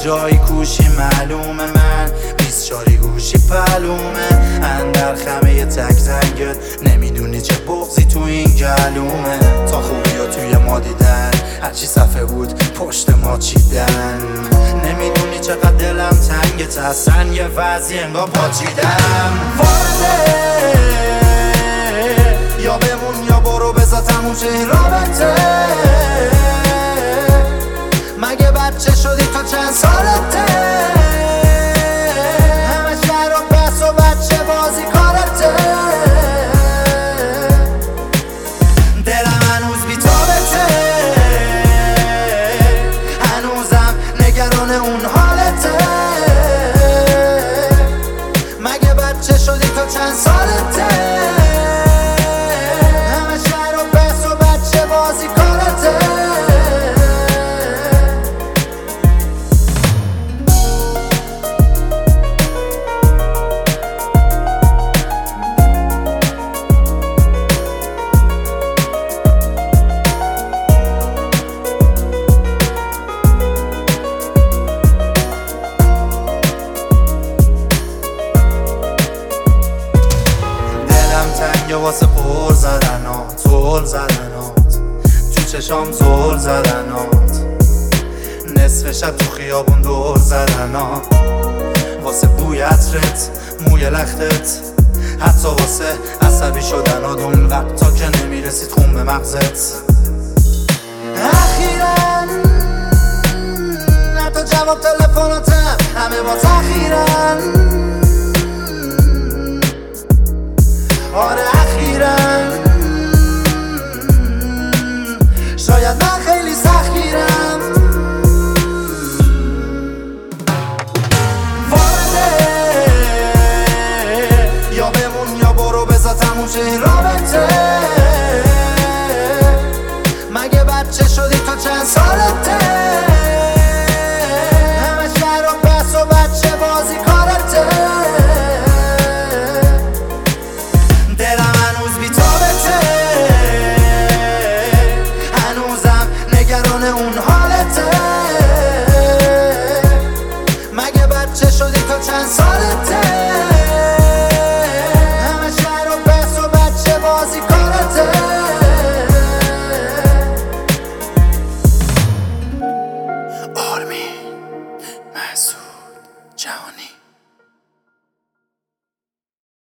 جایی کوشی معلومه، من 24 گوشی پلومه. اندر خمه تک رنگت نمیدونی چه بغضی تو این گلومه. تا خوبی ها توی ما دیدن، هرچی صفحه بود پشت ما چیدن. نمیدونی چقدر دلم تنگت، اصلا یه وضعی انگار پاچیدم. وارده یا بمون یا برو، بذار تموم شه این رابطه. مگه بچه شدی تو چند سالته؟ همه شهر و بس و بچه بازی کارته. دلم هنوز بی تابته، هنوزم نگران اون حالته. مگه بچه شدی تو چند سالته؟ همه شهر و بس و بچه بازی کارته. تنگه واسه پر زدنات، زل زدنات تو چشام، زل زدنات نصف شب تو خیابون دور زدنات. واسه بوی عطرت، موی لختت، حتی واسه عصبی شدنات اون وقتا که نمیرسید خون به مغزت. اخیراً حتی جواب تلفناتم همه با تأخیرن. آره اخیراً شاید من خیلی سختگیرم. وارده یا بمون یا برو، بذار تموم شه این رابطه. مگه بچه شدی تو چند سالته؟ همه شهر و بس و بچه بازی کارته. اون حالته. مگه بچه شدی تو چند سالته؟ همه شهر و بس و بچه بازی کارته. آرمین مسعود جهانی.